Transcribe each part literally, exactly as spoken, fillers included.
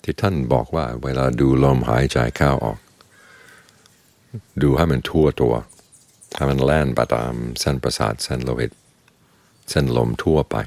ที่ท่านบอกว่าเวลาดูลมหายใจเข้าออกดูให้มันทั่วตัวให้มันแล่นไปตามเส้นประสาทเส้นโลหิตเส้นลมทั่วไป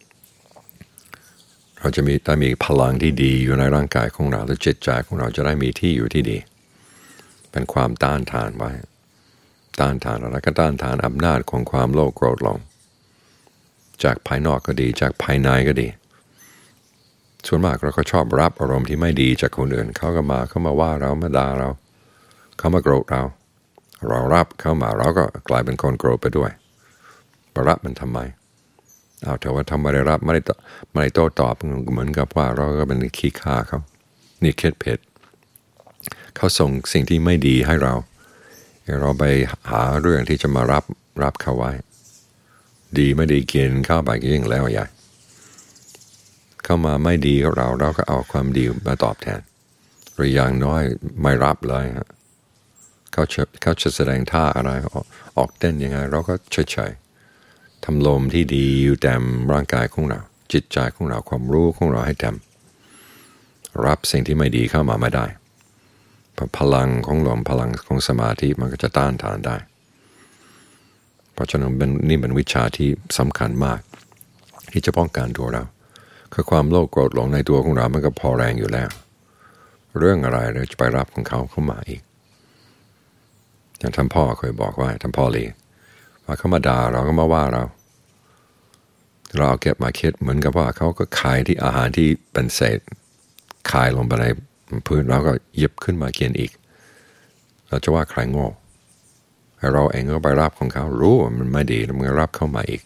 เราจะมีได้มีพลังที่ดีอยู่ในร่างกายของเราและจิตใจของเราจะได้มีที่อยู่ที่ดีเป็นความต้านทานไว้ต้านทานอะไรก็ต้านทานอำนาจของความโลภโกรธหลงจากภายนอกก็ดีจากภายในก็ดีส่วนมากเราก็ชอบรับอารมณ์ที่ไม่ดีจากคนอื่นเขาก็มาเขามาว่าเรามาด่าเราเขามาโกรธเราเรารับเข้ามาเราก็กลายเป็นคนโกรธไปด้วยไปรับมันทำไมเอาแต่ว่าทำไม่ได้รับไม่ได้ไม่ได้โต้ตอบเหมือนกับว่าเราก็เป็นขี้ข้าเขานี่เคล็ดเพชรเขาส่งสิ่งที่ไม่ดีให้เราเราไปหาเรื่องที่จะมารับรับเขาไว้ดีไม่ดีกินเข้าไปก็ยิ่งแล้วใหญ่เข้ามาไม่ดีกับเราเราก็เอาความดีมาตอบแทนหรืออย่างน้อยไม่รับเลยฮะเขาจะเขาจะแสดงท่าอะไรออกเต้นยังไงเราก็เฉยๆทำลมที่ดีอยู่เต็มร่างกายของเราจิตใจของเราความรู้ของเราให้เต็มรับสิ่งที่ไม่ดีเข้ามาไม่ได้พลังของลมพลังของสมาธิมันก็จะต้านทานได้เพราะฉะนั้นนี่เป็นวิชาที่สำคัญมากที่จะป้องกันตัวเราคือความโลภโกรธหลงในตัวของเรามันก็พอแรงอยู่แล้วเรื่องอะไรเราจะไปรับของเขาเข้ามาอีกอย่างท่านพ่อเคยบอกว่าท่านพ่อเลยว่าเขามาด่าเราก็มาว่าเราเราเอาเก็บมาคิดเหมือนกับว่าเขาก็ขายที่อาหารที่เป็นเศษขายลงไปในพื้นเราก็หยิบขึ้นมากินอีกเราจะว่าใครโง่เราเองก็ไปรับของเขารู้ว่ามันไม่ดีแล้วมันรับเข้ามาอีก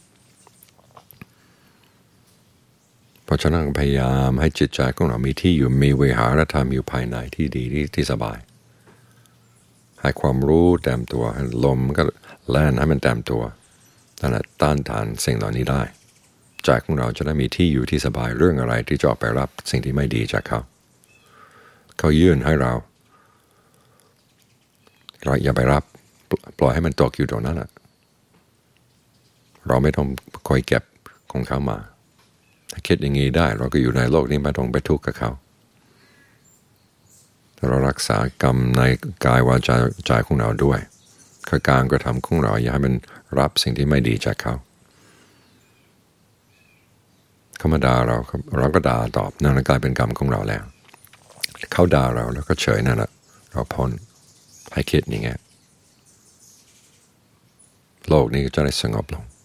เพราะฉะนั้นพยายามให้จิตใจของเรามีที่อยู่มีวิหารธรรมอยู่ภายในที่ดีที่ที่สบายให้ความรู้เต็มตัวลมก็แล่นให้มันเต็มตัวนั่นแหละต้านทานสิ่งเหล่านี้ได้ใจของเราจะได้มีที่อยู่ที่สบายเรื่องอะไรที่จะออกไปรับสิ่งที่ไม่ดีจากเขาเขายื่นให้เราเราอย่าไปรับปล่อยให้มันตกอยู่ตรงนั้นแหละเราไม่ต้องคอยเก็บของเขามาถ้าคิดอย่างนี้ได้เราก็อยู่ในโลกนี้ไม่ต้องไปทุกข์กับเขาเรารักษากรรมในกายวาจาใจของเราด้วยคือการกระทำของเราอย่าให้มันรับสิ่งที่ไม่ดีจากเขาเขามาด่าเราเราก็ด่าตอบนั่นกลายเป็นกรรมของเราแล้วเขาด่าเราแล้วก็เฉยนั่นแหละเราพ้นให้คิดอย่างเงี้ยโลกนี้ก็จะได้สงบลง